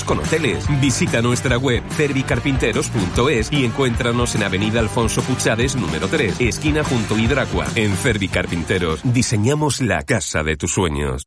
con hoteles. Visita nuestra web cervicarpinteros.es y encuéntranos en Avenida Alfonso Puchades, número 3, esquina junto a Hidracua. En Cervicarpinteros diseñamos la casa de tus sueños.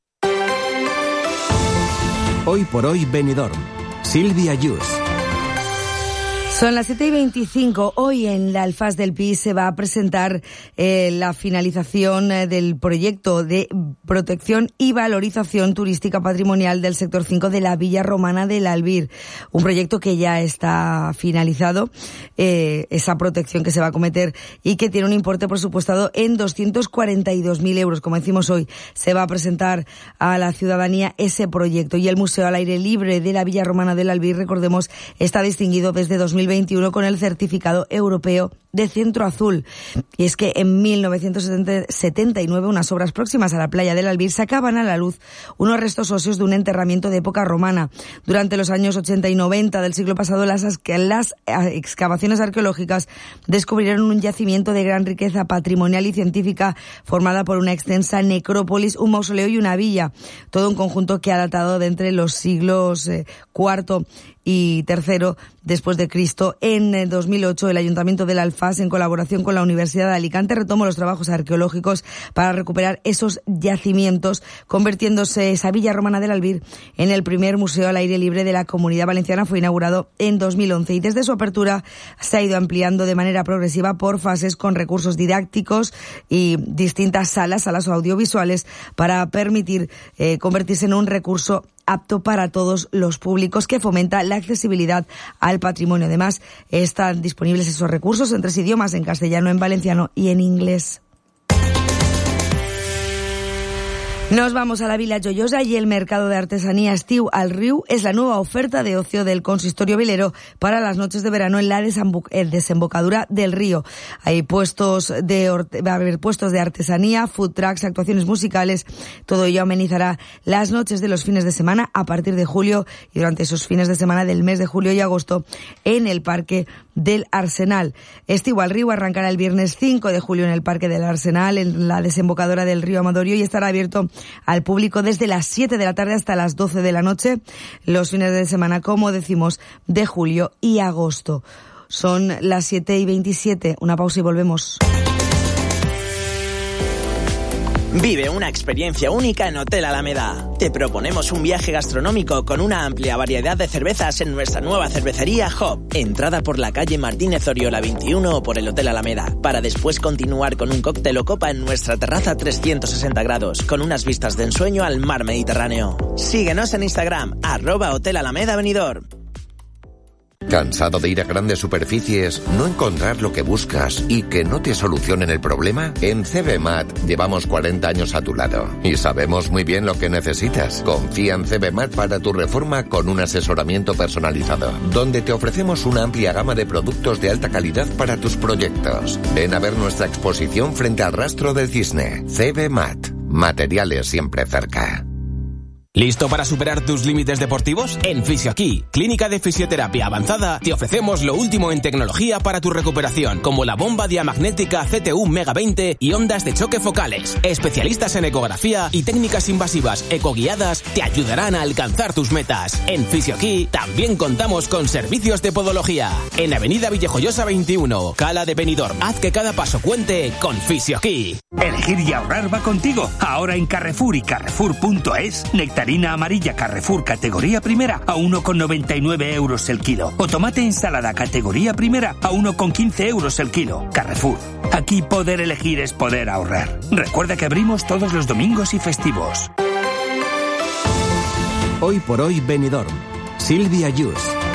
Hoy por hoy Benidorm. Silvia Yus. Son las 7:25. Hoy en la Alfaz del Pi se va a presentar la finalización del proyecto de protección y valorización turística patrimonial del sector 5 de la Villa Romana del Albir. Un proyecto que ya está finalizado, esa protección que se va a acometer y que tiene un importe presupuestado en 242.000 euros. Como decimos hoy, se va a presentar a la ciudadanía ese proyecto. Y el Museo al Aire Libre de la Villa Romana del Albir, recordemos, está distinguido desde 2021 con el certificado europeo de Centro Azul. Y es que en 1979, unas obras próximas a la playa del Albir sacaban a la luz unos restos óseos de un enterramiento de época romana. Durante los años 80 y 90 del siglo pasado, las excavaciones arqueológicas descubrieron un yacimiento de gran riqueza patrimonial y científica formada por una extensa necrópolis, un mausoleo y una villa. Todo un conjunto que ha datado de entre los siglos IV y III después de Cristo. En 2008, el Ayuntamiento del Alfaz, en colaboración con la Universidad de Alicante, retomó los trabajos arqueológicos para recuperar esos yacimientos, convirtiéndose esa Villa Romana del Albir en el primer museo al aire libre de la Comunidad Valenciana. Fue inaugurado en 2011 y desde su apertura se ha ido ampliando de manera progresiva por fases con recursos didácticos y distintas salas audiovisuales para permitir convertirse en un recurso apto para todos los públicos que fomenta la accesibilidad al patrimonio. Además, están disponibles esos recursos en 3 idiomas, en castellano, en valenciano y en inglés. Nos vamos a la Vila Joiosa y el mercado de artesanía Estiu al Riu es la nueva oferta de ocio del consistorio vilero para las noches de verano en la desembocadura del río. Va a haber puestos de artesanía, food trucks, actuaciones musicales. Todo ello amenizará las noches de los fines de semana a partir de julio y durante esos fines de semana del mes de julio y agosto en el Parque del Arsenal. Estiu al Riu arrancará el viernes 5 de julio en el Parque del Arsenal, en la desembocadura del río Amadorio, y estará abierto al público desde las 7 de la tarde hasta las 12 de la noche, los fines de semana, como decimos, de julio y agosto. Son las 7:27. Una pausa y volvemos. Vive una experiencia única en Hotel Alameda. Te proponemos un viaje gastronómico con una amplia variedad de cervezas en nuestra nueva cervecería Hop. Entrada por la calle Martínez Oriola 21 o por el Hotel Alameda, para después continuar con un cóctel o copa en nuestra terraza 360 grados, con unas vistas de ensueño al mar Mediterráneo. Síguenos en Instagram, @Hotel Alameda Benidorm. ¿Cansado de ir a grandes superficies, no encontrar lo que buscas y que no te solucionen el problema? En CBMAT llevamos 40 años a tu lado y sabemos muy bien lo que necesitas. Confía en CBMAT para tu reforma con un asesoramiento personalizado, donde te ofrecemos una amplia gama de productos de alta calidad para tus proyectos. Ven a ver nuestra exposición frente al Rastro del Cisne. CBMAT. Materiales siempre cerca. ¿Listo para superar tus límites deportivos? En Fisioaquí, clínica de fisioterapia avanzada, te ofrecemos lo último en tecnología para tu recuperación, como la bomba diamagnética CTU Mega 20 y ondas de choque focales. Especialistas en ecografía y técnicas invasivas ecoguiadas te ayudarán a alcanzar tus metas. En Fisioaquí también contamos con servicios de podología. En Avenida Villajoyosa 21, Cala de Benidorm. Haz que cada paso cuente con Fisioaquí. Elegir y ahorrar va contigo. Ahora en Carrefour y Carrefour.es, nectarina amarilla Carrefour categoría primera a 1,99 euros el kilo. O tomate ensalada categoría primera a 1,15 euros el kilo. Carrefour. Aquí poder elegir es poder ahorrar. Recuerda que abrimos todos los domingos y festivos. Hoy por hoy Benidorm. Silvia Yus.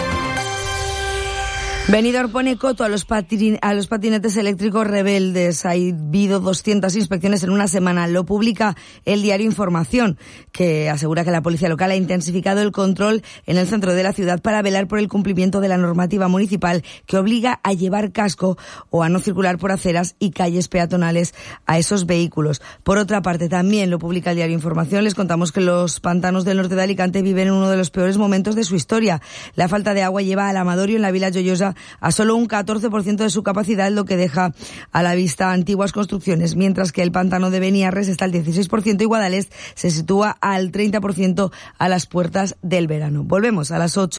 Benidorm pone coto a los patinetes eléctricos rebeldes. Ha habido 200 inspecciones en una semana. Lo publica el diario Información, que asegura que la policía local ha intensificado el control en el centro de la ciudad para velar por el cumplimiento de la normativa municipal que obliga a llevar casco o a no circular por aceras y calles peatonales a esos vehículos. Por otra parte, también lo publica el diario Información. Les contamos que los pantanos del norte de Alicante viven en uno de los peores momentos de su historia. La falta de agua lleva al Amadorio, en la Vila Joiosa, a solo un 14% de su capacidad, lo que deja a la vista antiguas construcciones, mientras que el pantano de Beniarres está al 16% y Guadalest se sitúa al 30% a las puertas del verano. Volvemos a las 8.